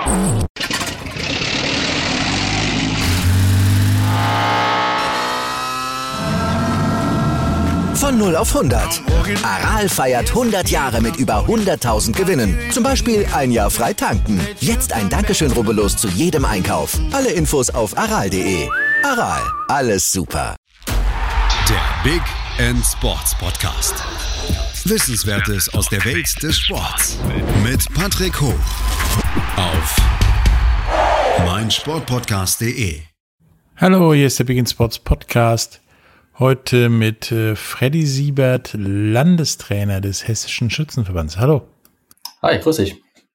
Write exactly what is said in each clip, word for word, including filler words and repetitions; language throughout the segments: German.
Von null auf hundert. Aral feiert hundert Jahre mit über hunderttausend Gewinnen. Zum Beispiel ein Jahr frei tanken. Jetzt ein Dankeschön, rubbellos zu jedem Einkauf. Alle Infos auf aral punkt de. Aral, alles super. Der Big End Sports Podcast. Wissenswertes aus der Welt des Sports. Mit Patrick Hoch. Auf meinsportpodcast punkt de. Hallo, hier ist der Big End Sports Podcast. Heute mit äh, Freddy Siebert, Landestrainer des Hessischen Schützenverbands. Hallo. Hi, grüß dich.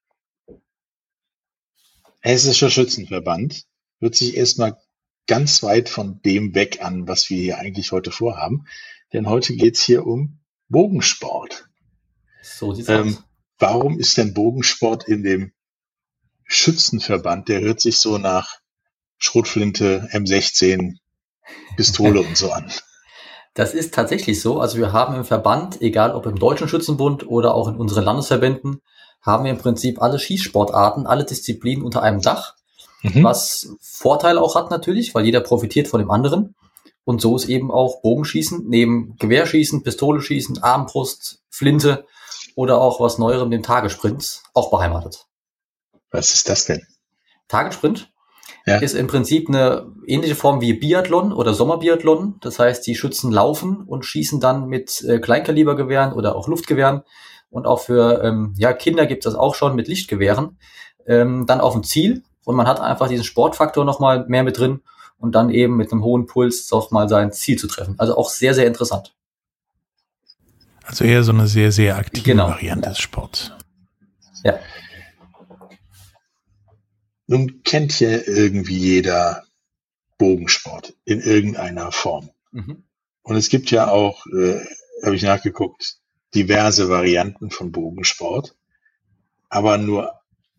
Hessischer Schützenverband hört sich erstmal ganz weit von dem weg an, was wir hier eigentlich heute vorhaben. Denn heute geht es hier um Bogensport. So sieht's ähm, aus. Warum ist denn Bogensport in dem Schützenverband? Der hört sich so nach Schrotflinte, M sechzehn, Pistole und so an. Das ist tatsächlich so. Also wir haben im Verband, egal ob im Deutschen Schützenbund oder auch in unseren Landesverbänden, haben wir im Prinzip alle Schießsportarten, alle Disziplinen unter einem Dach, mhm. was Vorteile auch hat natürlich, weil jeder profitiert von dem anderen. Und so ist eben auch Bogenschießen, neben Gewehrschießen, Pistole schießen, Armbrust, Flinte oder auch was Neuerem, dem Tagessprint, auch beheimatet. Was ist das denn? Tagessprint? Ja. Ist im Prinzip eine ähnliche Form wie Biathlon oder Sommerbiathlon. Das heißt, die Schützen laufen und schießen dann mit äh, Kleinkalibergewehren oder auch Luftgewehren. Und auch für ähm, ja, Kinder gibt es das auch schon mit Lichtgewehren. Ähm, dann auf ein Ziel. Und man hat einfach diesen Sportfaktor nochmal mehr mit drin. Und dann eben mit einem hohen Puls auch mal sein Ziel zu treffen. Also auch sehr, sehr interessant. Also eher so eine sehr, sehr aktive genau. Variante des Sports. Ja. Nun kennt ja irgendwie jeder Bogensport in irgendeiner Form. Mhm. Und es gibt ja auch, äh, habe ich nachgeguckt, diverse Varianten von Bogensport. Aber nur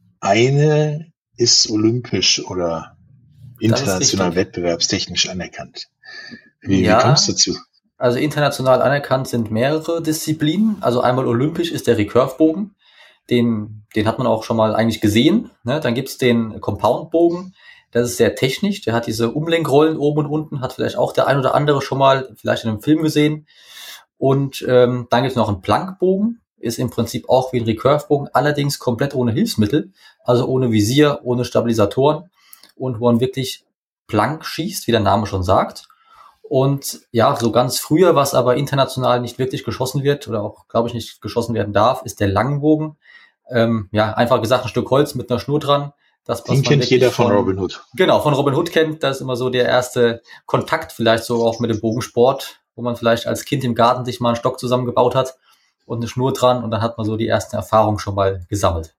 eine ist olympisch oder international wettbewerbstechnisch anerkannt. Wie, ja, wie kommst du dazu? Also international anerkannt sind mehrere Disziplinen. Also einmal olympisch ist der Recurve-Bogen. Den, den hat man auch schon mal eigentlich gesehen. Ne? Dann gibt's den Compound-Bogen. Das ist sehr technisch. Der hat diese Umlenkrollen oben und unten. Hat vielleicht auch der ein oder andere schon mal vielleicht in einem Film gesehen. Und ähm, dann gibt's noch einen Plankbogen. Ist im Prinzip auch wie ein Recurve-Bogen. Allerdings komplett ohne Hilfsmittel. Also ohne Visier, ohne Stabilisatoren. Und wo man wirklich plank schießt, wie der Name schon sagt. Und ja, so ganz früher, was aber international nicht wirklich geschossen wird oder auch, glaube ich, nicht geschossen werden darf, ist der Langbogen. Ähm, ja, einfach gesagt, ein Stück Holz mit einer Schnur dran. Das, Den kennt jeder von, von Robin Hood. Genau, von Robin Hood kennt. Das ist immer so der erste Kontakt vielleicht so auch mit dem Bogensport, wo man vielleicht als Kind im Garten sich mal einen Stock zusammengebaut hat und eine Schnur dran und dann hat man so die ersten Erfahrungen schon mal gesammelt.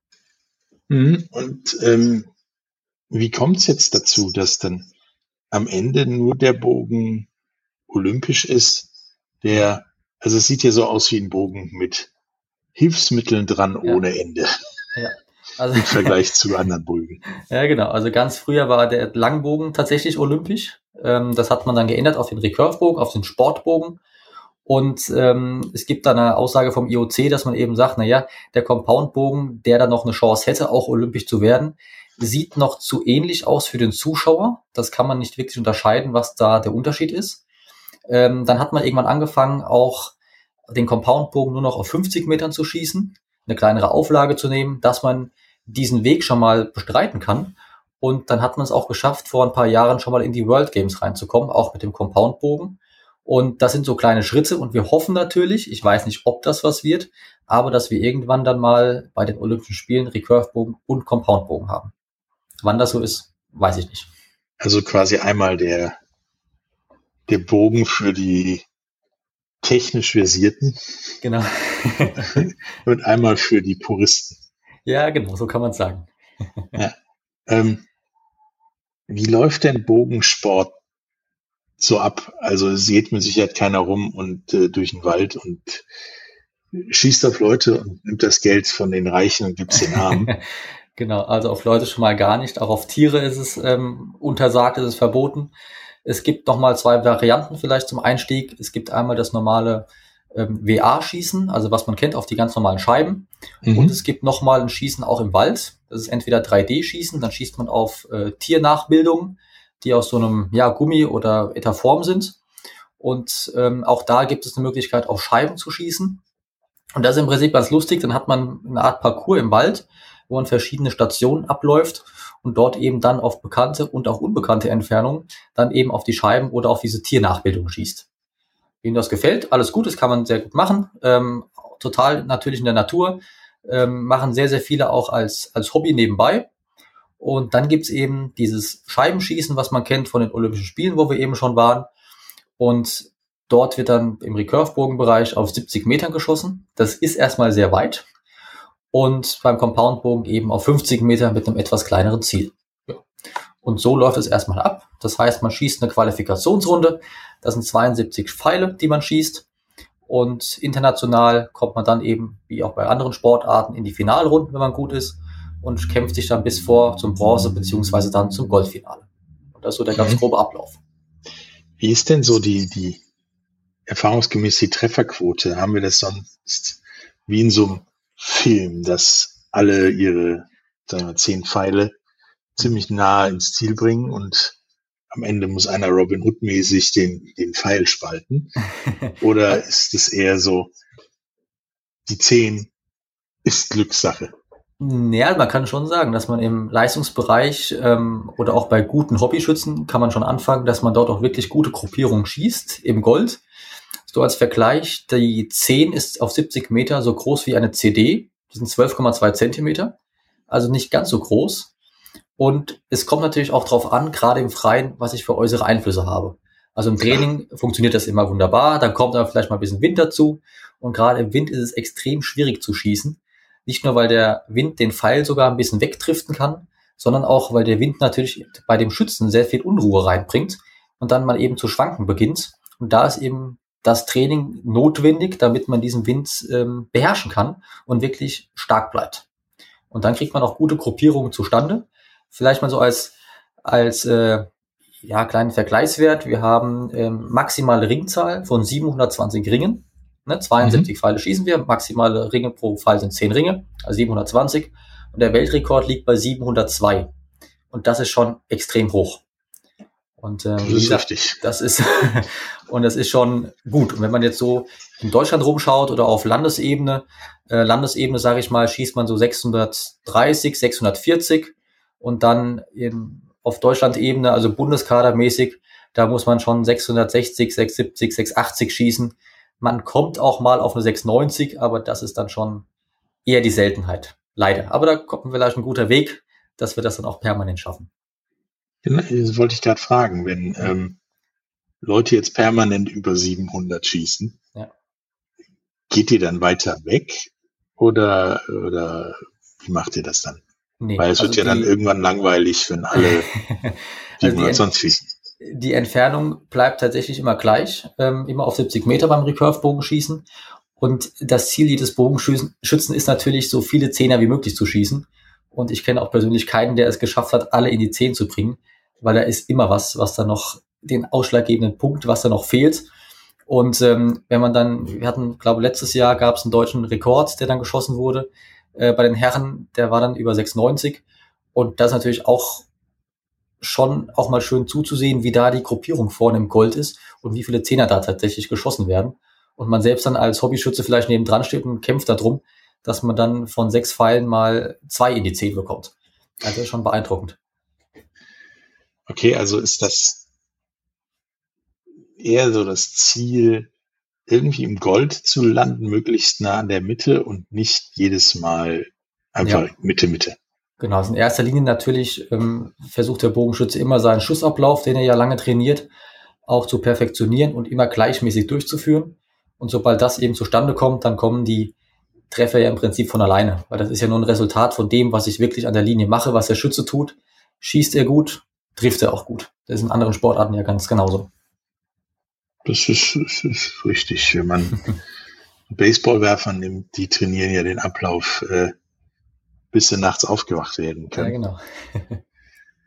Mhm. Und ähm, wie kommt es jetzt dazu, dass dann am Ende nur der Bogen olympisch ist, der, also es sieht ja so aus wie ein Bogen mit Hilfsmitteln dran ja. ohne Ende. Ja. Also, im Vergleich zu anderen Bögen. Ja, genau. Also ganz früher war der Langbogen tatsächlich olympisch. Ähm, das hat man dann geändert auf den Recurve-Bogen, auf den Sportbogen. Und ähm, es gibt da eine Aussage vom I O C, dass man eben sagt, na ja, der Compound-Bogen, der dann noch eine Chance hätte, auch olympisch zu werden, sieht noch zu ähnlich aus für den Zuschauer. Das kann man nicht wirklich unterscheiden, was da der Unterschied ist. Ähm, dann hat man irgendwann angefangen, auch den Compound-Bogen nur noch auf fünfzig Metern zu schießen, eine kleinere Auflage zu nehmen, dass man diesen Weg schon mal bestreiten kann. Und dann hat man es auch geschafft, vor ein paar Jahren schon mal in die World Games reinzukommen, auch mit dem Compound-Bogen. Und das sind so kleine Schritte und wir hoffen natürlich, ich weiß nicht, ob das was wird, aber dass wir irgendwann dann mal bei den Olympischen Spielen Recurve-Bogen und Compound-Bogen haben. Wann das so ist, weiß ich nicht. Also quasi einmal der, der Bogen für die technisch Versierten. Genau. Und einmal für die Puristen. Ja, genau, so kann man es sagen. Ja. Ähm, wie läuft denn Bogensport so ab? Also es geht mit Sicherheit keiner rum und äh, durch den Wald und schießt auf Leute und nimmt das Geld von den Reichen und gibt es den Armen. Genau, also auf Leute schon mal gar nicht. Auch auf Tiere ist es ähm, untersagt, ist es verboten. Es gibt noch mal zwei Varianten vielleicht zum Einstieg. Es gibt einmal das normale ähm, W A-Schießen, also was man kennt, auf die ganz normalen Scheiben. Mhm. Und es gibt nochmal ein Schießen auch im Wald. Das ist entweder drei D-Schießen, dann schießt man auf äh, Tiernachbildungen, die aus so einem ja, Gummi oder Etapform sind. Und ähm, auch da gibt es eine Möglichkeit, auf Scheiben zu schießen. Und das ist im Prinzip ganz lustig. Dann hat man eine Art Parcours im Wald, wo man verschiedene Stationen abläuft und dort eben dann auf bekannte und auch unbekannte Entfernungen dann eben auf die Scheiben oder auf diese Tiernachbildung schießt. Wem das gefällt, alles gut, das kann man sehr gut machen. Ähm, total natürlich in der Natur. Ähm, machen sehr, sehr viele auch als, als Hobby nebenbei. Und dann gibt's eben dieses Scheibenschießen, was man kennt von den Olympischen Spielen, wo wir eben schon waren. Und dort wird dann im Recurve-Bogenbereich auf siebzig Metern geschossen. Das ist erstmal sehr weit. Und beim Compound-Bogen eben auf fünfzig Meter mit einem etwas kleineren Ziel. Ja. Und so läuft es erstmal ab. Das heißt, man schießt eine Qualifikationsrunde. Das sind zweiundsiebzig Pfeile, die man schießt. Und international kommt man dann eben, wie auch bei anderen Sportarten, in die Finalrunden, wenn man gut ist. Und kämpft sich dann bis vor zum Bronze- beziehungsweise dann zum Goldfinale. Und das ist so der ganz grobe Ablauf. Wie ist denn so die, die erfahrungsgemäß die Trefferquote? Haben wir das sonst wie in so einem Film, dass alle ihre, sagen wir, zehn Pfeile ziemlich nah ins Ziel bringen und am Ende muss einer Robin Hood-mäßig den, den Pfeil spalten? Oder ist es eher so, die zehn ist Glückssache? Ja, man kann schon sagen, dass man im Leistungsbereich ähm, oder auch bei guten Hobbyschützen kann man schon anfangen, dass man dort auch wirklich gute Gruppierungen schießt im Gold. So als Vergleich, die zehn ist auf siebzig Meter so groß wie eine C D. Das sind zwölf Komma zwei Zentimeter, also nicht ganz so groß. Und es kommt natürlich auch drauf an, gerade im Freien, was ich für äußere Einflüsse habe. Also im Training funktioniert das immer wunderbar, dann kommt aber vielleicht mal ein bisschen Wind dazu. Und gerade im Wind ist es extrem schwierig zu schießen. Nicht nur, weil der Wind den Pfeil sogar ein bisschen wegdriften kann, sondern auch, weil der Wind natürlich bei dem Schützen sehr viel Unruhe reinbringt und dann mal eben zu schwanken beginnt. Und da ist eben das Training notwendig, damit man diesen Wind ähm, beherrschen kann und wirklich stark bleibt. Und dann kriegt man auch gute Gruppierungen zustande. Vielleicht mal so als als äh, ja kleinen Vergleichswert. Wir haben ähm, maximale Ringzahl von siebenhundertzwanzig Ringen. Ne, zweiundsiebzig mhm. Pfeile schießen wir, maximale Ringe pro Pfeil sind zehn Ringe, also siebenhundertzwanzig. Und der Weltrekord liegt bei siebenhundertzwei. Und das ist schon extrem hoch. Und ähm, das ist gesagt, richtig. Das ist und das ist schon gut. Und wenn man jetzt so in Deutschland rumschaut oder auf Landesebene, äh, Landesebene sage ich mal, schießt man so sechshundertdreißig, sechshundertvierzig und dann in, auf Deutschland-Ebene, also Bundeskadermäßig, da muss man schon sechshundertsechzig, sechshundertsiebzig, sechshundertachtzig schießen. Man kommt auch mal auf eine sechshundertneunzig, aber das ist dann schon eher die Seltenheit. Leider. Aber da kommt vielleicht ein guter Weg, dass wir das dann auch permanent schaffen. Genau, das wollte ich gerade fragen. Wenn ähm, Leute jetzt permanent über siebenhundert schießen, ja. Geht ihr dann weiter weg? Oder, oder wie macht ihr das dann? Nee, Weil es also wird ja die, dann irgendwann langweilig, wenn alle siebenhundertzwanzig schießen. Die Entfernung bleibt tatsächlich immer gleich, ähm, immer auf siebzig Meter beim Recurve-Bogenschießen. Und das Ziel jedes Bogenschützen ist natürlich, so viele Zehner wie möglich zu schießen. Und ich kenne auch persönlich keinen, der es geschafft hat, alle in die Zehn zu bringen, weil da ist immer was, was da noch, den ausschlaggebenden Punkt, was da noch fehlt. Und ähm, wenn man dann, wir hatten, glaube letztes Jahr gab es einen deutschen Rekord, der dann geschossen wurde äh, bei den Herren, der war dann über sechsundneunzig. Und das ist natürlich auch schon auch mal schön zuzusehen, wie da die Gruppierung vorne im Gold ist und wie viele Zehner da tatsächlich geschossen werden. Und man selbst dann als Hobbyschütze vielleicht nebendran steht und kämpft darum, dass man dann von sechs Pfeilen mal zwei in die Zehn bekommt. Also das ist schon beeindruckend. Okay, also ist das eher so das Ziel, irgendwie im Gold zu landen, möglichst nah an der Mitte und nicht jedes Mal einfach ja. Mitte, Mitte. Genau, also in erster Linie natürlich ähm, versucht der Bogenschütze immer seinen Schussablauf, den er ja lange trainiert, auch zu perfektionieren und immer gleichmäßig durchzuführen. Und sobald das eben zustande kommt, dann kommen die Treffer ja im Prinzip von alleine. Weil das ist ja nur ein Resultat von dem, was ich wirklich an der Linie mache, was der Schütze tut. Schießt er gut, trifft er auch gut. Das ist in anderen Sportarten ja ganz genauso. Das ist, das ist richtig. Wenn man Baseballwerfer nimmt, die trainieren ja den Ablauf, äh, bis sie nachts aufgewacht werden können. Ja, genau.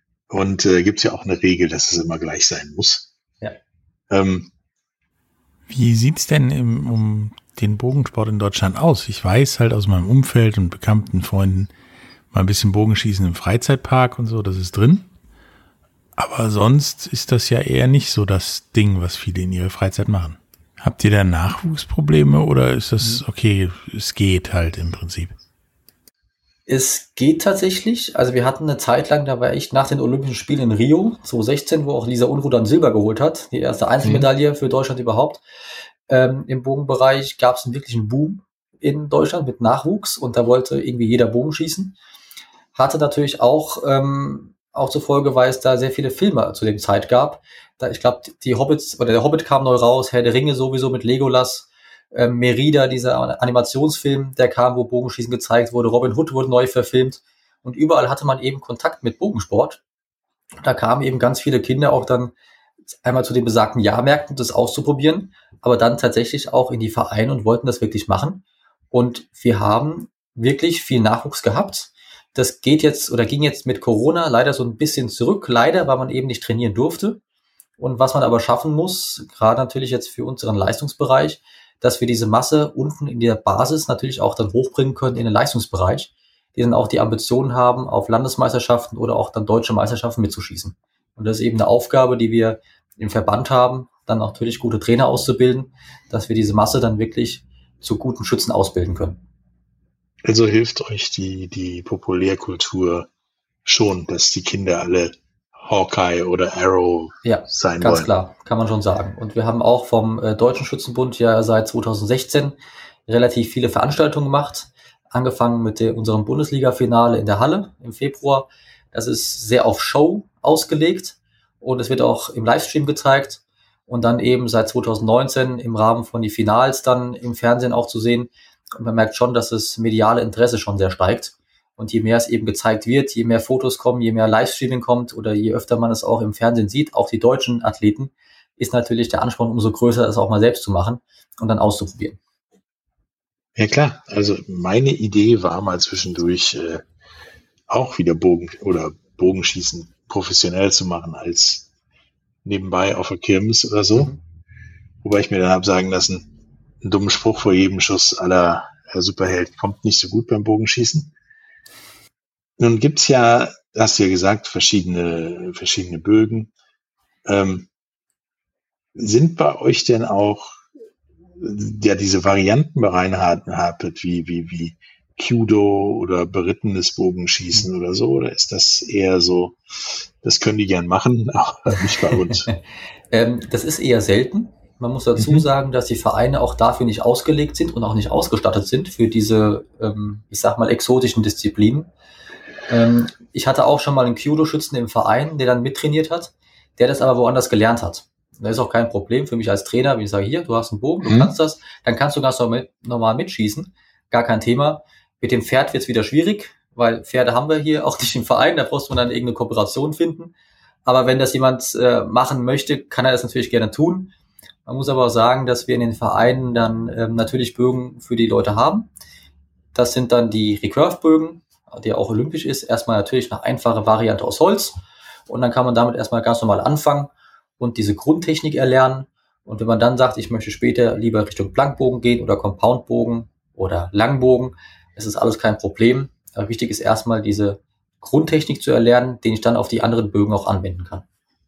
Und äh, gibt es ja auch eine Regel, dass es immer gleich sein muss. Ja. Ähm, Wie sieht's denn im, um den Bogensport in Deutschland aus? Ich weiß halt aus meinem Umfeld und bekannten Freunden mal ein bisschen Bogenschießen im Freizeitpark und so, das ist drin. Aber sonst ist das ja eher nicht so das Ding, was viele in ihrer Freizeit machen. Habt ihr da Nachwuchsprobleme oder ist das okay, es geht halt im Prinzip? Es geht tatsächlich. Also wir hatten eine Zeit lang, da war ich nach den Olympischen Spielen in Rio zwanzig sechzehn, wo auch Lisa Unruh dann Silber geholt hat, die erste Einzelmedaille mhm. für Deutschland überhaupt. Ähm, im Bogenbereich gab es einen wirklichen Boom in Deutschland mit Nachwuchs und da wollte irgendwie jeder Bogen schießen. Hatte natürlich auch, ähm, auch zur Folge, weil es da sehr viele Filme zu dem Zeit gab. Da, ich glaube, die Hobbits, oder der Hobbit kam neu raus, Herr der Ringe sowieso mit Legolas, ähm, Merida, dieser Animationsfilm, der kam, wo Bogenschießen gezeigt wurde, Robin Hood wurde neu verfilmt und überall hatte man eben Kontakt mit Bogensport. Da kamen eben ganz viele Kinder auch dann einmal zu den besagten Jahrmärkten, das auszuprobieren, aber dann tatsächlich auch in die Vereine und wollten das wirklich machen. Und wir haben wirklich viel Nachwuchs gehabt. Das geht jetzt oder ging jetzt mit Corona leider so ein bisschen zurück. Leider, weil man eben nicht trainieren durfte. Und was man aber schaffen muss, gerade natürlich jetzt für unseren Leistungsbereich, dass wir diese Masse unten in der Basis natürlich auch dann hochbringen können in den Leistungsbereich, die dann auch die Ambitionen haben, auf Landesmeisterschaften oder auch dann deutsche Meisterschaften mitzuschießen. Und das ist eben eine Aufgabe, die wir im Verband haben, dann natürlich gute Trainer auszubilden, dass wir diese Masse dann wirklich zu guten Schützen ausbilden können. Also hilft euch die, die Populärkultur schon, dass die Kinder alle Hawkeye oder Arrow ja, sein ganz wollen. Klar, kann man schon sagen. Und wir haben auch vom äh, Deutschen Schützenbund ja seit zwanzig sechzehn relativ viele Veranstaltungen gemacht, angefangen mit der, unserem Bundesliga-Finale in der Halle im Februar. Das ist sehr auf Show ausgelegt und es wird auch im Livestream gezeigt und dann eben seit zwanzig neunzehn im Rahmen von die Finals dann im Fernsehen auch zu sehen. Und man merkt schon, dass das mediale Interesse schon sehr steigt. Und je mehr es eben gezeigt wird, je mehr Fotos kommen, je mehr Livestreaming kommt oder je öfter man es auch im Fernsehen sieht, auch die deutschen Athleten, ist natürlich der Ansporn umso größer, es auch mal selbst zu machen und dann auszuprobieren. Ja klar, also meine Idee war mal zwischendurch äh, auch wieder Bogen oder Bogenschießen professionell zu machen als nebenbei auf der Kirmes oder so. Mhm. Wobei ich mir dann habe sagen lassen, einen dummen Spruch vor jedem Schuss aller äh, Superheld kommt nicht so gut beim Bogenschießen. Nun gibt's ja, hast du ja gesagt, verschiedene, verschiedene Bögen. Ähm, sind bei euch denn auch ja diese Varianten bereinhaltet, wie, wie, wie Kudo oder berittenes Bogenschießen oder so? Oder ist das eher so, das können die gern machen, aber nicht bei uns? ähm, das ist eher selten. Man muss dazu mhm. sagen, dass die Vereine auch dafür nicht ausgelegt sind und auch nicht ausgestattet sind für diese, ähm, ich sag mal, exotischen Disziplinen. Ähm, ich hatte auch schon mal einen Kudo-Schützen im Verein, der dann mittrainiert hat, der das aber woanders gelernt hat. Das ist auch kein Problem für mich als Trainer, wenn ich sage, hier, du hast einen Bogen, du mhm. kannst das, dann kannst du ganz normal mitschießen, gar kein Thema. Mit dem Pferd wird es wieder schwierig, weil Pferde haben wir hier auch nicht im Verein, da brauchst du dann irgendeine Kooperation finden. Aber wenn das jemand äh, machen möchte, kann er das natürlich gerne tun. Man muss aber auch sagen, dass wir in den Vereinen dann ähm, natürlich Bögen für die Leute haben. Das sind dann die Recurve-Bögen, der auch olympisch ist. Erstmal natürlich eine einfache Variante aus Holz. Und dann kann man damit erstmal ganz normal anfangen und diese Grundtechnik erlernen. Und wenn man dann sagt, ich möchte später lieber Richtung Blankbogen gehen oder Compoundbogen oder Langbogen, es ist alles kein Problem. Aber wichtig ist erstmal diese Grundtechnik zu erlernen, den ich dann auf die anderen Bögen auch anwenden kann.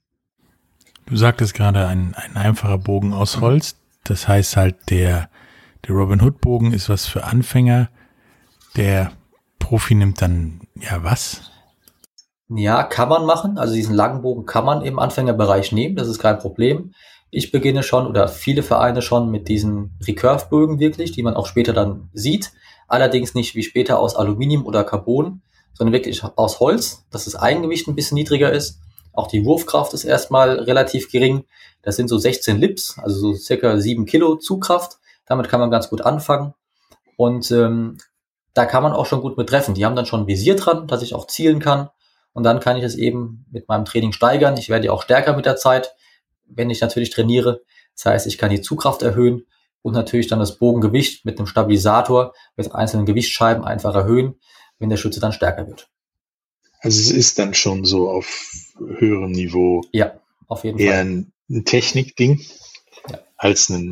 Du sagtest gerade, ein, ein einfacher Bogen aus Holz. Das heißt halt, der, der Robin Hood Bogen ist was für Anfänger. Der Profi nimmt dann, ja, was? Ja, kann man machen. Also diesen Langbogen kann man im Anfängerbereich nehmen. Das ist kein Problem. Ich beginne schon oder viele Vereine schon mit diesen Recurve-Bögen wirklich, die man auch später dann sieht. Allerdings nicht wie später aus Aluminium oder Carbon, sondern wirklich aus Holz, dass das Eigengewicht ein bisschen niedriger ist. Auch die Wurfkraft ist erstmal relativ gering. Das sind so sechzehn Lips, also so circa sieben Kilo Zugkraft. Damit kann man ganz gut anfangen. Und ähm, da kann man auch schon gut mit treffen. Die haben dann schon ein Visier dran, dass ich auch zielen kann. Und dann kann ich es eben mit meinem Training steigern. Ich werde ja auch stärker mit der Zeit, wenn ich natürlich trainiere. Das heißt, ich kann die Zugkraft erhöhen und natürlich dann das Bogengewicht mit einem Stabilisator mit einzelnen Gewichtsscheiben einfach erhöhen, wenn der Schütze dann stärker wird. Also es ist dann schon so auf höherem Niveau ja, auf jeden eher Fall. ein, ein Technikding ja. als ein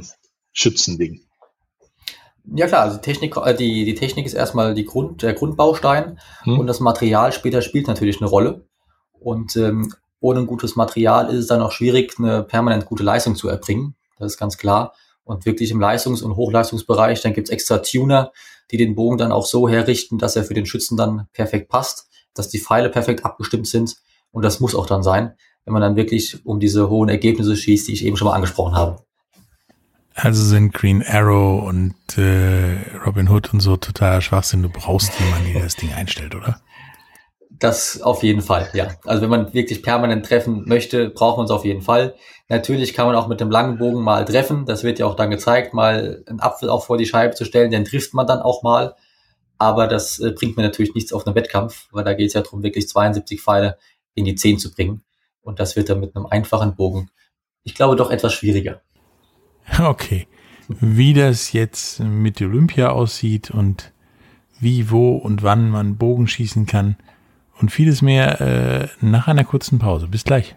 Schützending. Ja klar, also die Technik, die, die Technik ist erstmal die Grund, der Grundbaustein hm. und das Material später spielt natürlich eine Rolle. Und ähm, ohne ein gutes Material ist es dann auch schwierig, eine permanent gute Leistung zu erbringen. Das ist ganz klar. Und wirklich im Leistungs- und Hochleistungsbereich, dann gibt's extra Tuner, die den Bogen dann auch so herrichten, dass er für den Schützen dann perfekt passt, dass die Pfeile perfekt abgestimmt sind. Und das muss auch dann sein, wenn man dann wirklich um diese hohen Ergebnisse schießt, die ich eben schon mal angesprochen habe. Also sind Green Arrow und äh, Robin Hood und so total Schwachsinn. Du brauchst jemanden, der das Ding einstellt, oder? Das auf jeden Fall, ja. Also wenn man wirklich permanent treffen möchte, braucht man es auf jeden Fall. Natürlich kann man auch mit dem langen Bogen mal treffen. Das wird ja auch dann gezeigt, mal einen Apfel auch vor die Scheibe zu stellen, den trifft man dann auch mal. Aber das äh, bringt mir natürlich nichts auf einen Wettkampf, weil da geht es ja darum, wirklich zweiundsiebzig Pfeile in die zehn zu bringen. Und das wird dann mit einem einfachen Bogen, ich glaube, doch etwas schwieriger. Okay, wie das jetzt mit Olympia aussieht und wie, wo und wann man Bogen schießen kann und vieles mehr äh, nach einer kurzen Pause. Bis gleich.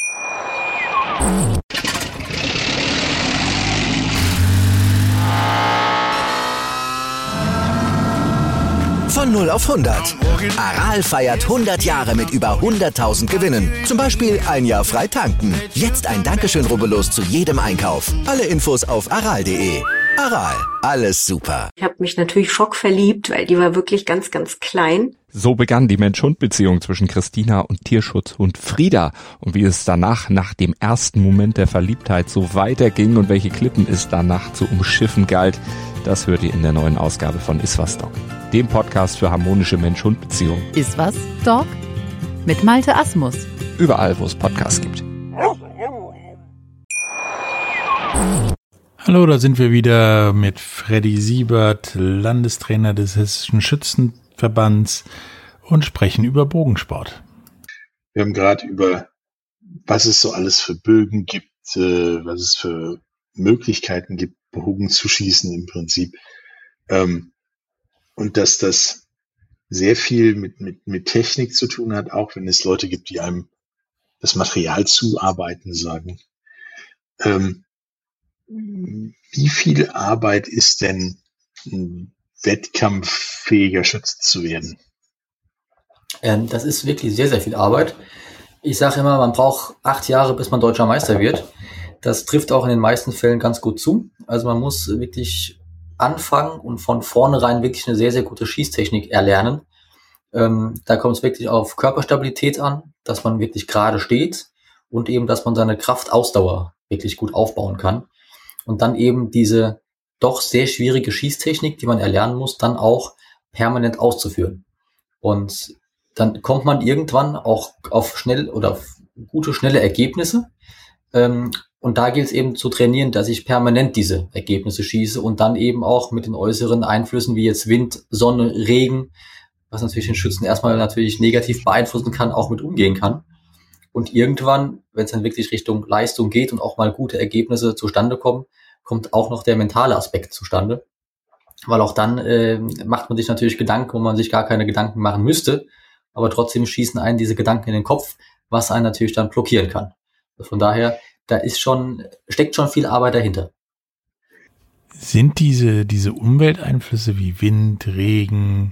Von null auf hundert. Aral feiert hundert Jahre mit über hunderttausend Gewinnen. Zum Beispiel ein Jahr frei tanken. Jetzt ein Dankeschön, rubbellos zu jedem Einkauf. Alle Infos auf aral punkt de. Aral, alles super. Ich habe mich natürlich schockverliebt, weil die war wirklich ganz, ganz klein. So begann die Mensch-Hund-Beziehung zwischen Christina und Tierschutzhund Frieda. Und wie es danach, nach dem ersten Moment der Verliebtheit, so weiterging und welche Klippen es danach zu umschiffen galt, das hört ihr in der neuen Ausgabe von Iswas Dog, dem Podcast für harmonische Mensch-Hund-Beziehungen. Iswas Dog mit Malte Asmus. Überall, wo es Podcasts gibt. Hallo, da sind wir wieder mit Freddy Siebert, Landestrainer des Hessischen Schützenverbands, und sprechen über Bogensport. Wir haben gerade über, was es so alles für Bögen gibt, äh, was es für Möglichkeiten gibt, Bogen zu schießen im Prinzip. Ähm, und dass das sehr viel mit, mit, mit Technik zu tun hat, auch wenn es Leute gibt, die einem das Material zuarbeiten sagen. Ähm, wie viel Arbeit ist denn, ein wettkampffähiger Schütze zu werden? Ähm, das ist wirklich sehr, sehr viel Arbeit. Ich sage immer, man braucht acht Jahre, bis man deutscher Meister wird. Das trifft auch in den meisten Fällen ganz gut zu. Also man muss wirklich anfangen und von vornherein wirklich eine sehr, sehr gute Schießtechnik erlernen. Ähm, da kommt es wirklich auf Körperstabilität an, dass man wirklich gerade steht und eben, dass man seine Kraftausdauer wirklich gut aufbauen kann. Und dann eben diese doch sehr schwierige Schießtechnik, die man erlernen muss, dann auch permanent auszuführen. Und dann kommt man irgendwann auch auf schnell oder auf gute, schnelle Ergebnisse. Ähm, und da gilt es eben zu trainieren, dass ich permanent diese Ergebnisse schieße und dann eben auch mit den äußeren Einflüssen wie jetzt Wind, Sonne, Regen, was natürlich den Schützen erstmal natürlich negativ beeinflussen kann, auch mit umgehen kann. Und irgendwann, wenn es dann wirklich Richtung Leistung geht und auch mal gute Ergebnisse zustande kommen, kommt auch noch der mentale Aspekt zustande. Weil auch dann äh, macht man sich natürlich Gedanken, wo man sich gar keine Gedanken machen müsste, aber trotzdem schießen einen diese Gedanken in den Kopf, was einen natürlich dann blockieren kann. Also von daher, da ist schon, steckt schon viel Arbeit dahinter. Sind diese, diese Umwelteinflüsse wie Wind, Regen,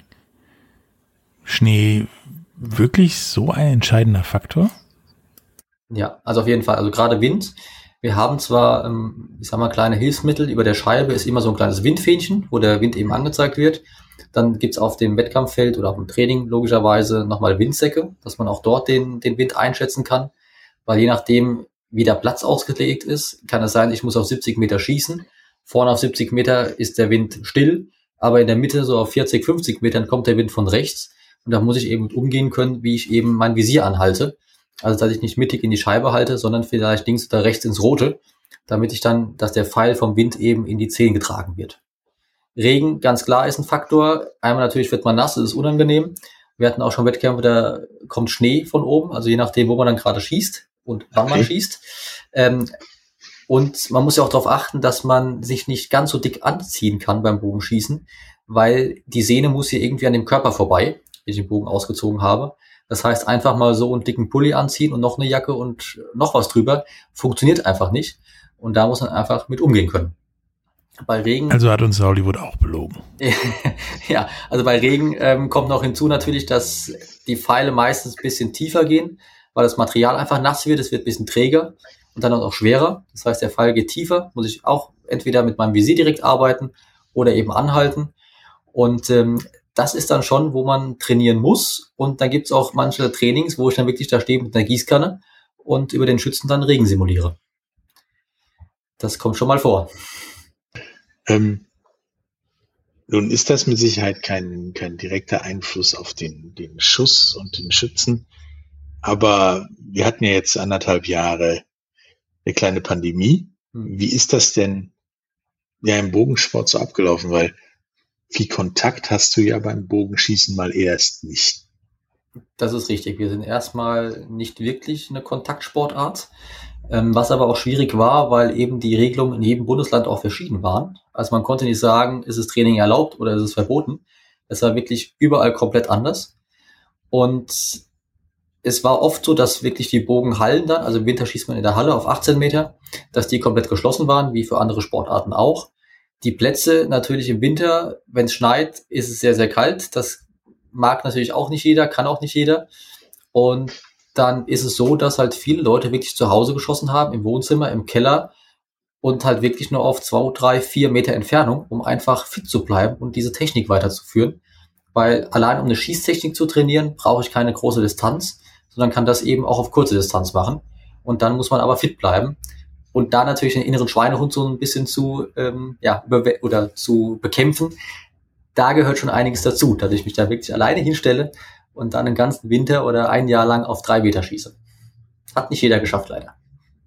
Schnee wirklich so ein entscheidender Faktor? Ja, also auf jeden Fall. Also gerade Wind. Wir haben zwar, ähm, ich sag mal, kleine Hilfsmittel. Über der Scheibe ist immer so ein kleines Windfähnchen, wo der Wind eben angezeigt wird. Dann gibt's auf dem Wettkampffeld oder auf dem Training logischerweise nochmal Windsäcke, dass man auch dort den, den Wind einschätzen kann. Weil je nachdem, wie der Platz ausgelegt ist, kann es sein, ich muss auf siebzig Meter schießen. Vorne auf siebzig Meter ist der Wind still, aber in der Mitte so auf vierzig, fünfzig Metern kommt der Wind von rechts. Und da muss ich eben mit umgehen können, wie ich eben mein Visier anhalte. Also, dass ich nicht mittig in die Scheibe halte, sondern vielleicht links oder rechts ins Rote, damit ich dann, dass der Pfeil vom Wind eben in die Zehen getragen wird. Regen, ganz klar, ist ein Faktor. Einmal natürlich wird man nass, das ist unangenehm. Wir hatten auch schon Wettkämpfe, da kommt Schnee von oben, also je nachdem, wo man dann gerade schießt und wann okay. man schießt. Ähm, und man muss ja auch darauf achten, dass man sich nicht ganz so dick anziehen kann beim Bogenschießen, weil die Sehne muss hier irgendwie an dem Körper vorbei, wenn ich den Bogen ausgezogen habe. Das heißt, einfach mal so einen dicken Pulli anziehen und noch eine Jacke und noch was drüber, funktioniert einfach nicht. Und da muss man einfach mit umgehen können. Bei Regen. Also hat uns Hollywood auch belogen. Ja, also bei Regen ähm, kommt noch hinzu natürlich, dass die Pfeile meistens ein bisschen tiefer gehen, weil das Material einfach nass wird, es wird ein bisschen träger und dann auch schwerer. Das heißt, der Pfeil geht tiefer, muss ich auch entweder mit meinem Visier direkt arbeiten oder eben anhalten. Und ähm, das ist dann schon, wo man trainieren muss. Und dann gibt es auch manche Trainings, wo ich dann wirklich da stehe mit einer Gießkanne und über den Schützen dann Regen simuliere. Das kommt schon mal vor. Ähm, nun ist das mit Sicherheit kein, kein direkter Einfluss auf den, den Schuss und den Schützen, aber wir hatten ja jetzt anderthalb Jahre eine kleine Pandemie. Wie ist das denn ja im Bogensport so abgelaufen? Weil viel Kontakt hast du ja beim Bogenschießen mal erst nicht. Das ist richtig. Wir sind erstmal nicht wirklich eine Kontaktsportart, ähm, was aber auch schwierig war, weil eben die Regelungen in jedem Bundesland auch verschieden waren. Also man konnte nicht sagen, ist das Training erlaubt oder ist es verboten. Es war wirklich überall komplett anders. Und es war oft so, dass wirklich die Bogenhallen dann, also im Winter schießt man in der Halle auf achtzehn Meter, dass die komplett geschlossen waren, wie für andere Sportarten auch. Die Plätze natürlich im Winter, wenn es schneit, ist es sehr, sehr kalt. Das mag natürlich auch nicht jeder, kann auch nicht jeder. Und dann ist es so, dass halt viele Leute wirklich zu Hause geschossen haben, im Wohnzimmer, im Keller und halt wirklich nur auf zwei, drei, vier Meter Entfernung, um einfach fit zu bleiben und diese Technik weiterzuführen. Weil allein um eine Schießtechnik zu trainieren, brauche ich keine große Distanz, sondern kann das eben auch auf kurze Distanz machen. Und dann muss man aber fit bleiben. Und da natürlich den inneren Schweinehund so ein bisschen zu, ähm, ja, überwe- oder zu bekämpfen, da gehört schon einiges dazu, dass ich mich da wirklich alleine hinstelle und dann den ganzen Winter oder ein Jahr lang auf drei Meter schieße. Hat nicht jeder geschafft, leider.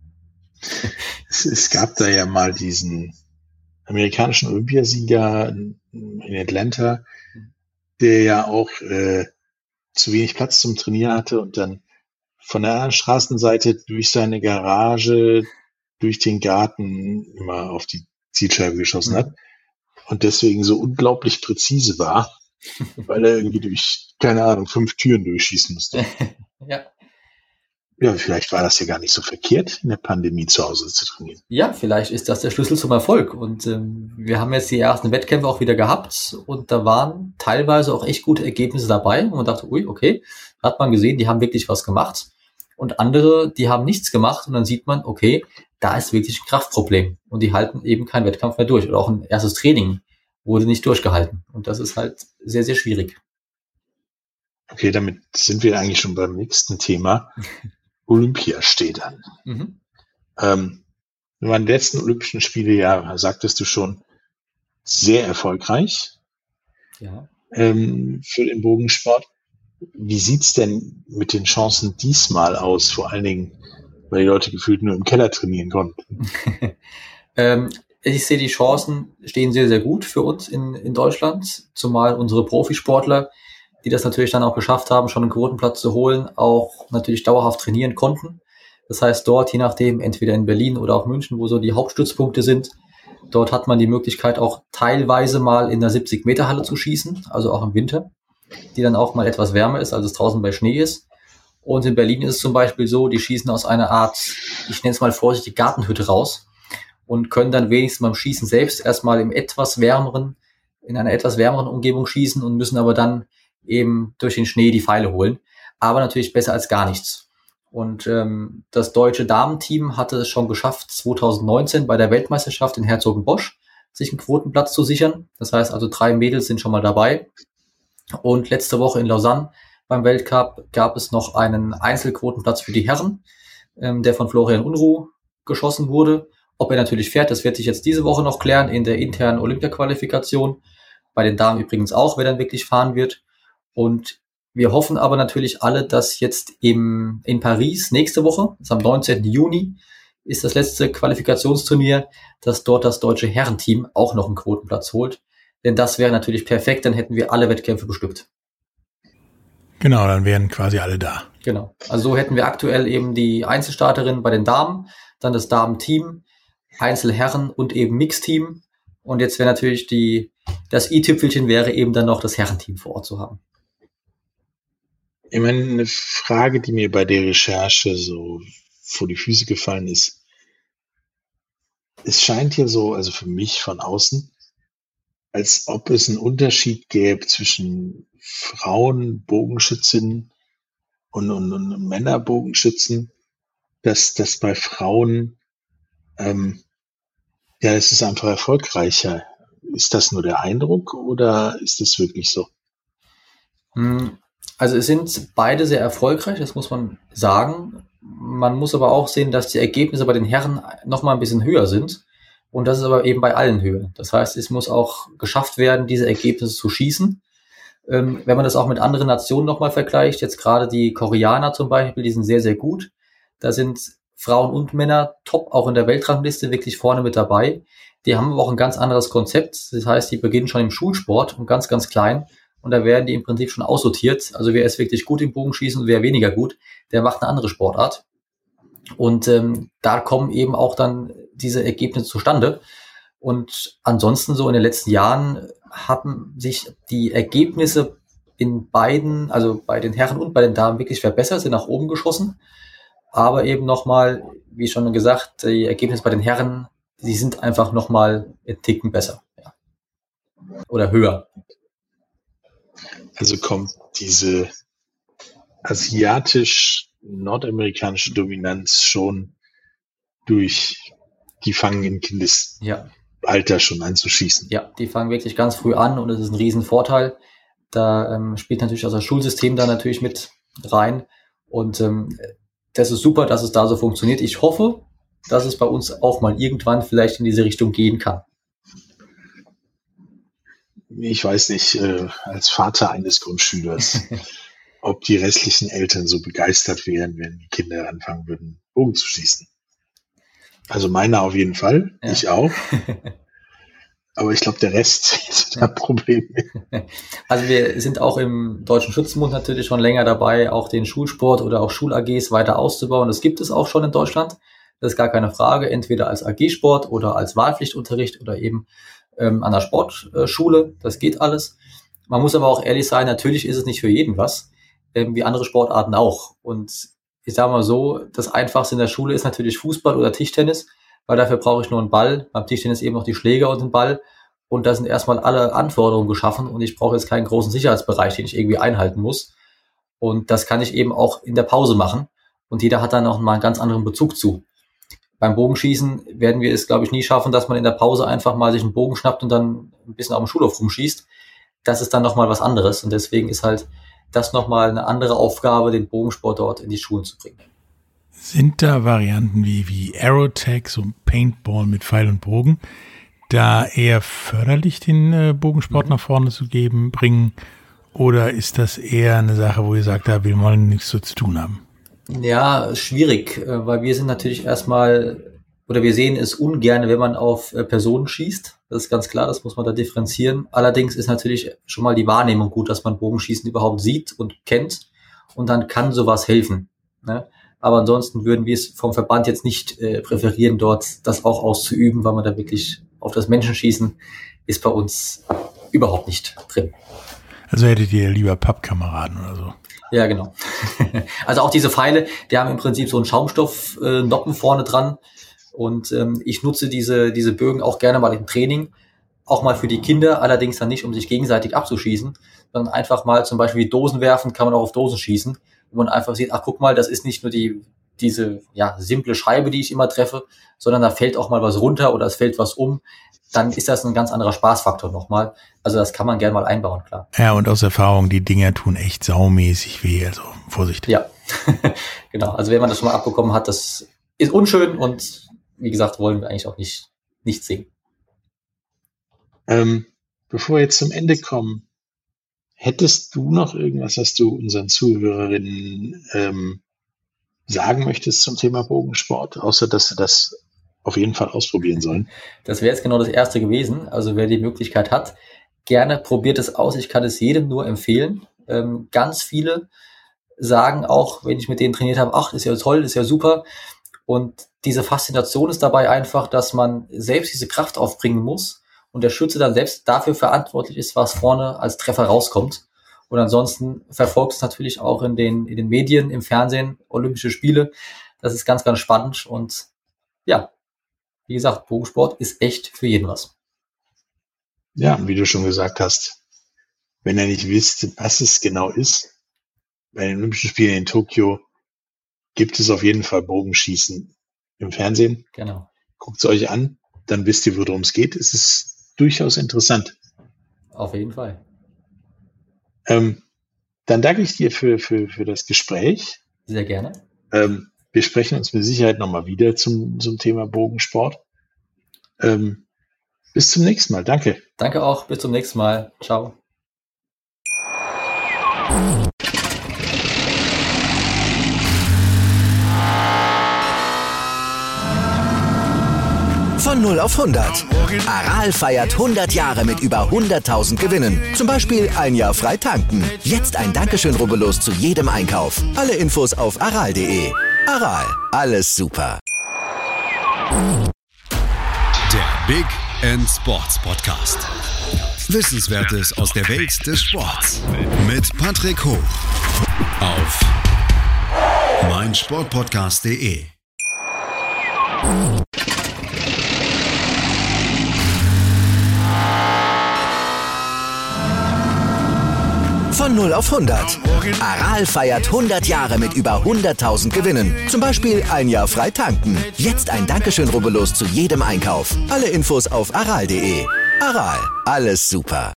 Es, es gab da ja mal diesen amerikanischen Olympiasieger in Atlanta, der ja auch äh, zu wenig Platz zum Trainieren hatte und dann von der anderen Straßenseite durch seine Garage, durch den Garten immer auf die Zielscheibe geschossen hat und deswegen so unglaublich präzise war, weil er irgendwie durch, keine Ahnung, fünf Türen durchschießen musste. Ja. Ja, vielleicht war das ja gar nicht so verkehrt, in der Pandemie zu Hause zu trainieren. Ja, vielleicht ist das der Schlüssel zum Erfolg. Und ähm, wir haben jetzt die ersten Wettkämpfe auch wieder gehabt und da waren teilweise auch echt gute Ergebnisse dabei. Und man dachte, ui, okay, hat man gesehen, die haben wirklich was gemacht. Und andere, die haben nichts gemacht und dann sieht man, okay, da ist wirklich ein Kraftproblem. Und die halten eben keinen Wettkampf mehr durch. Oder auch ein erstes Training wurde nicht durchgehalten. Und das ist halt sehr, sehr schwierig. Okay, damit sind wir eigentlich schon beim nächsten Thema. Olympia steht an. Mhm. Ähm, waren die letzten Olympischen Spiele, ja, sagtest du schon, sehr erfolgreich. Ja. Ähm, für den Bogensport. Wie sieht's denn mit den Chancen diesmal aus? Vor allen Dingen, weil die Leute gefühlt nur im Keller trainieren konnten. ähm, ich sehe, die Chancen stehen sehr, sehr gut für uns in, in Deutschland, zumal unsere Profisportler, die das natürlich dann auch geschafft haben, schon einen Quotenplatz zu holen, auch natürlich dauerhaft trainieren konnten. Das heißt, dort, je nachdem, entweder in Berlin oder auch München, wo so die Hauptstützpunkte sind, dort hat man die Möglichkeit, auch teilweise mal in der siebzig Meter Halle zu schießen, also auch im Winter, die dann auch mal etwas wärmer ist, als es draußen bei Schnee ist. Und in Berlin ist es zum Beispiel so, die schießen aus einer Art, ich nenne es mal vorsichtig, Gartenhütte raus und können dann wenigstens beim Schießen selbst erstmal im etwas wärmeren, in einer etwas wärmeren Umgebung schießen und müssen aber dann eben durch den Schnee die Pfeile holen. Aber natürlich besser als gar nichts. Und ähm, das deutsche Damenteam hatte es schon geschafft, zwanzig neunzehn bei der Weltmeisterschaft in Herzogenbosch sich einen Quotenplatz zu sichern. Das heißt also, drei Mädels sind schon mal dabei. Und letzte Woche in Lausanne beim Weltcup gab es noch einen Einzelquotenplatz für die Herren, ähm, der von Florian Unruh geschossen wurde. Ob er natürlich fährt, das wird sich jetzt diese Woche noch klären in der internen Olympia-Qualifikation. Bei den Damen übrigens auch, wer dann wirklich fahren wird. Und wir hoffen aber natürlich alle, dass jetzt im, in Paris nächste Woche, das ist am neunzehnten Juni, ist das letzte Qualifikationsturnier, dass dort das deutsche Herrenteam auch noch einen Quotenplatz holt. Denn das wäre natürlich perfekt, dann hätten wir alle Wettkämpfe bestückt. Genau, dann wären quasi alle da. Genau. Also so hätten wir aktuell eben die Einzelstarterinnen bei den Damen, dann das Damenteam, Einzelherren und eben Mixteam. Und jetzt wäre natürlich die, das i-Tüpfelchen wäre eben dann noch das Herrenteam vor Ort zu haben. Ich meine, eine Frage, die mir bei der Recherche so vor die Füße gefallen ist, es scheint hier so, also für mich von außen, als ob es einen Unterschied gäbe zwischen Frauen Bogenschützinnen und, und, und Männer Bogenschützen, dass das bei Frauen, ähm, ja, es ist einfach erfolgreicher. Ist das nur der Eindruck oder ist das wirklich so? Also es sind beide sehr erfolgreich, das muss man sagen. Man muss aber auch sehen, dass die Ergebnisse bei den Herren noch mal ein bisschen höher sind. Und das ist aber eben bei allen höher. Das heißt, es muss auch geschafft werden, diese Ergebnisse zu schießen. Ähm, wenn man das auch mit anderen Nationen nochmal vergleicht, jetzt gerade die Koreaner zum Beispiel, die sind sehr, sehr gut. Da sind Frauen und Männer top, auch in der Weltrangliste wirklich vorne mit dabei. Die haben aber auch ein ganz anderes Konzept. Das heißt, die beginnen schon im Schulsport und ganz, ganz klein. Und da werden die im Prinzip schon aussortiert. Also wer ist wirklich gut im Bogenschießen und wer weniger gut, der macht eine andere Sportart. Und ähm, da kommen eben auch dann diese Ergebnisse zustande. Und ansonsten so in den letzten Jahren haben sich die Ergebnisse in beiden, also bei den Herren und bei den Damen wirklich verbessert, sind nach oben geschossen. Aber eben nochmal, wie schon gesagt, die Ergebnisse bei den Herren, die sind einfach nochmal einen Ticken besser. Ja. Oder höher. Also kommt diese asiatisch-nordamerikanische Dominanz schon durch, die fangen im Kindesalter ja. schon an zu schießen. Ja, die fangen wirklich ganz früh an und es ist ein Riesenvorteil. Da ähm, spielt natürlich auch das Schulsystem da natürlich mit rein und ähm, das ist super, dass es da so funktioniert. Ich hoffe, dass es bei uns auch mal irgendwann vielleicht in diese Richtung gehen kann. Ich weiß nicht, äh, als Vater eines Grundschülers, ob die restlichen Eltern so begeistert wären, wenn die Kinder anfangen würden, Bogen zu schießen. Also meiner auf jeden Fall, ja. Ich auch. Aber ich glaube, der Rest ist ein Problem. Also wir sind auch im Deutschen Schützenbund natürlich schon länger dabei, auch den Schulsport oder auch Schul-A Gs weiter auszubauen. Das gibt es auch schon in Deutschland. Das ist gar keine Frage, entweder als A G-Sport oder als Wahlpflichtunterricht oder eben ähm, an der Sportschule. Das geht alles. Man muss aber auch ehrlich sein, natürlich ist es nicht für jeden was, ähm, wie andere Sportarten auch. Und ich sage mal so, das Einfachste in der Schule ist natürlich Fußball oder Tischtennis, weil dafür brauche ich nur einen Ball, beim Tischtennis eben noch die Schläger und den Ball. Und da sind erstmal alle Anforderungen geschaffen und ich brauche jetzt keinen großen Sicherheitsbereich, den ich irgendwie einhalten muss. Und das kann ich eben auch in der Pause machen. Und jeder hat dann noch mal einen ganz anderen Bezug zu. Beim Bogenschießen werden wir es, glaube ich, nie schaffen, dass man in der Pause einfach mal sich einen Bogen schnappt und dann ein bisschen auf dem Schulhof rumschießt. Das ist dann nochmal was anderes. Und deswegen ist halt das nochmal eine andere Aufgabe, den Bogensport dort in die Schulen zu bringen. Sind da Varianten wie, wie Aerotag, so Paintball mit Pfeil und Bogen, da eher förderlich den äh, Bogensport mhm. nach vorne zu geben, bringen? Oder ist das eher eine Sache, wo ihr sagt, da will man nichts so zu tun haben? Ja, schwierig, weil wir sind natürlich erstmal, oder wir sehen es ungern, wenn man auf Personen schießt. Das ist ganz klar, das muss man da differenzieren. Allerdings ist natürlich schon mal die Wahrnehmung gut, dass man Bogenschießen überhaupt sieht und kennt und dann kann sowas helfen. Ne? Aber ansonsten würden wir es vom Verband jetzt nicht äh, präferieren, dort das auch auszuüben, weil man da wirklich auf das Menschenschießen ist bei uns überhaupt nicht drin. Also hättet ihr lieber Pappkameraden oder so? Ja, genau. Also auch diese Pfeile, die haben im Prinzip so einen Schaumstoff-Noppen äh, vorne dran. Und ähm, ich nutze diese diese Bögen auch gerne mal im Training, auch mal für die Kinder, allerdings dann nicht, um sich gegenseitig abzuschießen, sondern einfach mal zum Beispiel wie Dosen werfen, kann man auch auf Dosen schießen, wo man einfach sieht, ach guck mal, das ist nicht nur die diese ja simple Scheibe, die ich immer treffe, sondern da fällt auch mal was runter oder es fällt was um. Dann ist das ein ganz anderer Spaßfaktor nochmal. Also das kann man gerne mal einbauen, klar. Ja, und aus Erfahrung, die Dinger tun echt saumäßig weh, also Vorsicht. Ja, genau. Also wenn man das schon mal abbekommen hat, das ist unschön und wie gesagt, wollen wir eigentlich auch nicht, nicht sehen. Ähm, bevor wir jetzt zum Ende kommen, hättest du noch irgendwas, was du unseren Zuhörerinnen ähm, sagen möchtest zum Thema Bogensport, außer dass du das auf jeden Fall ausprobieren sollen? Das wäre jetzt genau das Erste gewesen. Also wer die Möglichkeit hat, gerne probiert es aus. Ich kann es jedem nur empfehlen. Ähm, ganz viele sagen auch, wenn ich mit denen trainiert habe, ach, ist ja toll, ist ja super. Und diese Faszination ist dabei einfach, dass man selbst diese Kraft aufbringen muss und der Schütze dann selbst dafür verantwortlich ist, was vorne als Treffer rauskommt. Und ansonsten verfolgt es natürlich auch in den, in den Medien, im Fernsehen, Olympische Spiele. Das ist ganz, ganz spannend und ja, wie gesagt, Bogensport ist echt für jeden was. Ja, wie du schon gesagt hast, wenn ihr nicht wisst, was es genau ist, bei den Olympischen Spielen in Tokio gibt es auf jeden Fall Bogenschießen im Fernsehen. Genau. Guckt es euch an, dann wisst ihr, worum es geht. Es ist durchaus interessant. Auf jeden Fall. Ähm, dann danke ich dir für, für, für das Gespräch. Sehr gerne. Ähm, wir sprechen uns mit Sicherheit nochmal wieder zum, zum Thema Bogensport. Ähm, bis zum nächsten Mal. Danke. Danke auch. Bis zum nächsten Mal. Ciao. Von null auf hundert. Aral feiert hundert Jahre mit über hunderttausend Gewinnen. Zum Beispiel ein Jahr frei tanken. Jetzt ein Dankeschön, rubbellos zu jedem Einkauf. Alle Infos auf aral punkt de. Aral, alles super. Der Big End Sports Podcast. Wissenswertes aus der Welt des Sports. Mit Patrick Hoch. Auf meinsportpodcast punkt de. Von null auf hundert. Aral feiert hundert Jahre mit über hunderttausend Gewinnen. Zum Beispiel ein Jahr frei tanken. Jetzt ein Dankeschön, rubbellos zu jedem Einkauf. Alle Infos auf aral punkt de. Aral, alles super.